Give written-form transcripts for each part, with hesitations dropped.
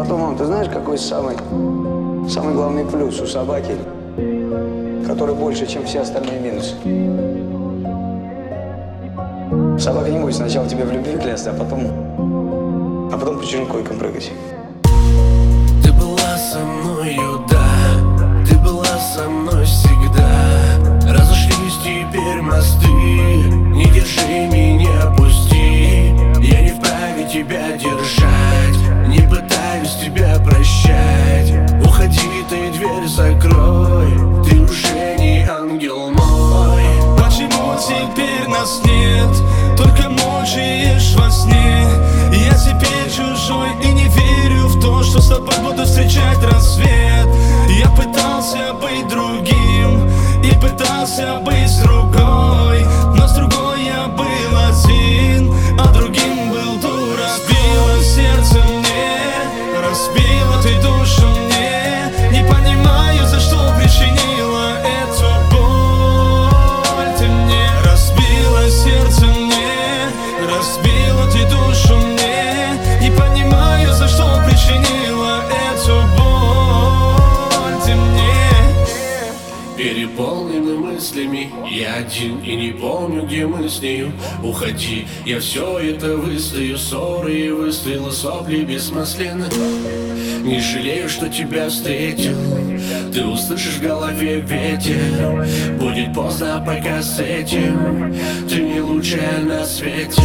потом, мам, ты знаешь, какой самый главный плюс у собаки, который больше, чем все остальные минусы? Собака не будет сначала тебе в любви клясться, а потом по чужим койкам прыгать. Ты была со мною, да, ты была со мной всегда. Разошлись теперь мосты, не держи меня, пусти. Я не вправе тебя держать, не пытаюсь тебя прощать. Уходи, ты дверь закрой, ты уже не ангел мой. Почему теперь нас нет, только мучаешь во сне? Я теперь чужой и не верю в то, что с тобой буду встречать рассвет. Я пытался быть другим и пытался быть с другой, но с другой я был один, а другим был дура. Разбила сердце мне, разбила ты душу мне. Не понимаю, за что причинила эту боль ты мне. Разбила сердце мне, разбила ты душу мне. Не понимаю, за что причинила эту боль ты мне. Переполнены мыслями, я один и не помню, где мы с нею. Уходи, я все это выстою, ссоры и выстрелы, сопли бессмысленны. Не жалею, что тебя встретил, ты услышишь в голове ветер. Будет поздно пока с этим, ты не лучшая на свете.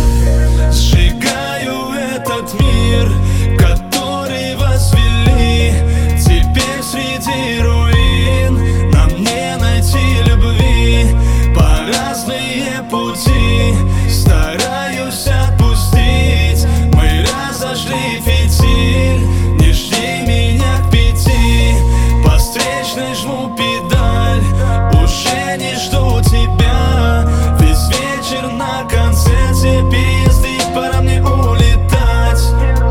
Сжигаю этот мир, который возвели. Теперь среди руин нам не найти любви. По разные пути стараюсь отпустить. Мы разожгли фитиль, не жди меня к 5. По встречной жму педаль, уже не жду тебя. Весь вечер на концерте, переезды, пора мне улетать.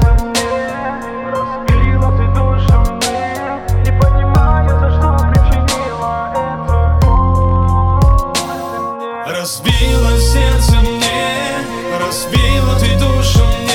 Разбила ты душу мне, не понимаю, за что причинила эту боль. Разбила сердце мне, разбила ты душу мне.